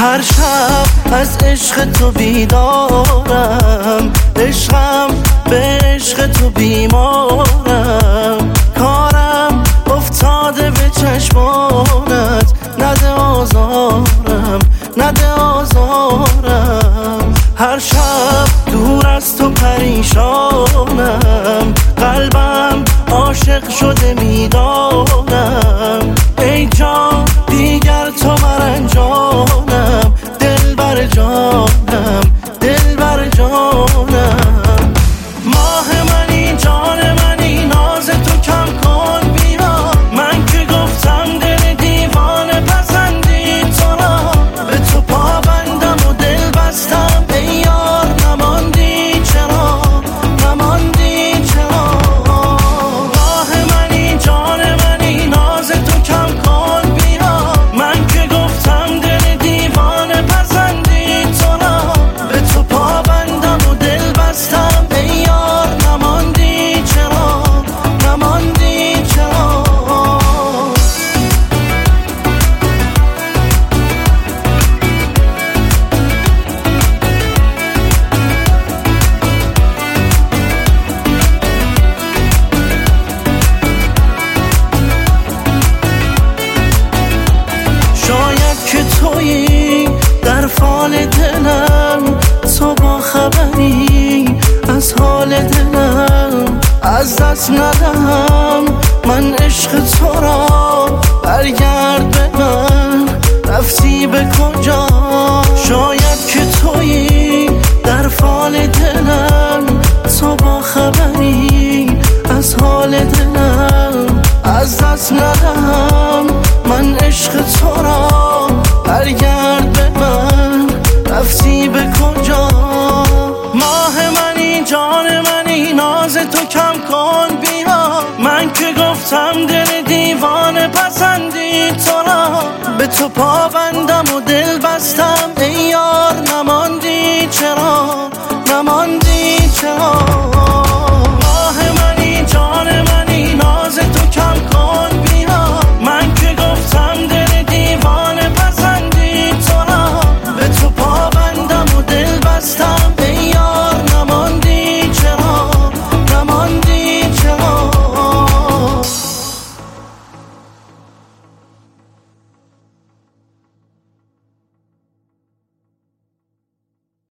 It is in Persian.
هر شب از عشق تو بیدارم، عشقم به عشق تو بیمارم. کارم افتاده به چشمانت، نده آزارم، نده آزارم. هر شب دور از تو پریشانم، قلبم عاشق شده میدانم. ای جان دیگر تو مرنجانم، دلبر جانم، دلبر جانم. ماه منی، جان منی، ناز تو کم کن بیا. من که گفتم دل دیوانه پسندی تو را، به تو پابندم و دل بستم. ای یار نماندی چرا، نماندی چرا؟ ماه منی، جان منی، ناز تو کم کن بیا. من که گفتم دل دیوانه پسندی تو را، به تو پابندم و دل بستم. ای یار نماندی چرا، نماندی چرا؟ شاید که تویی در فال دلم، تو با خبری از حال دلم. از دست ندهم من عشق تو را، برگرد به من، رفتی به کجا؟ شاید که تویی در فال دلم، تو با خبری از حال دلم. از دست ندهم من عشق تو را، برگرد به من، رفتی به کجا؟ ماه منی، جان منی، ناز تو کم کن بیا. من که گفتم دل دیوانه پسندی تو را، به تو پابندم و دل بستم. ای یار نماندی چرا، نماندی